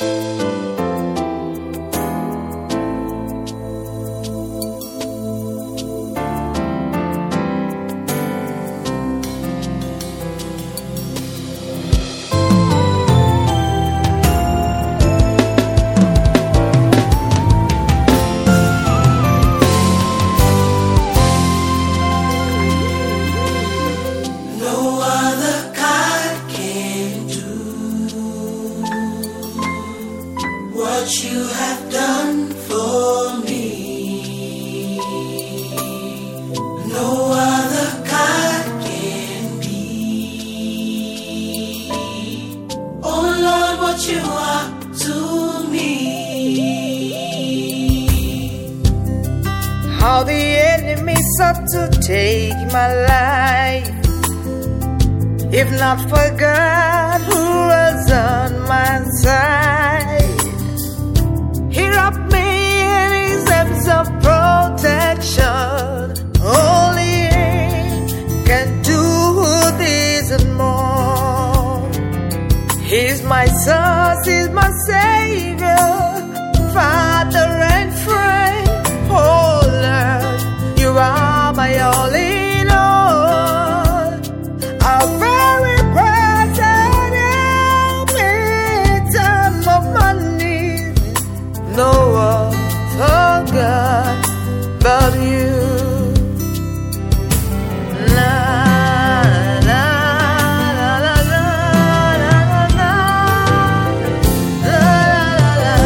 What you have done for me, no other God can be. Oh Lord, what you are to me. How the enemy sought to take my life, if not for God who was on my side. He wrapped me in his arms of protection. Only he can do this and more. He's my source, he's my savior, father and friend. Oh Lord, you are my all in all. Our very present help in time of my need. No other God but you. La la la la la la la la la.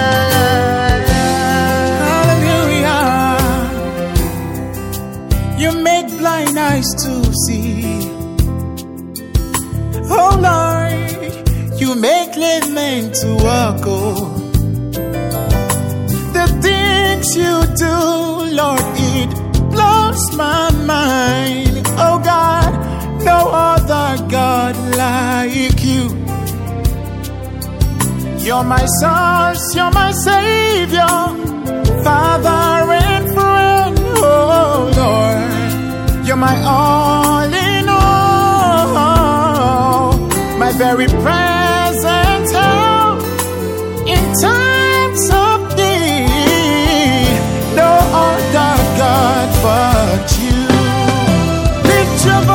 Hallelujah. You make blind eyes to see. Oh Lord, you make lame men to walk. Oh, the things you do, Lord, it blows my mind. Oh God, no other God like you. You're my source, you're my savior, father and friend. Oh Lord, you're my all in all, my very present help in times of need. No other God but you. Lift your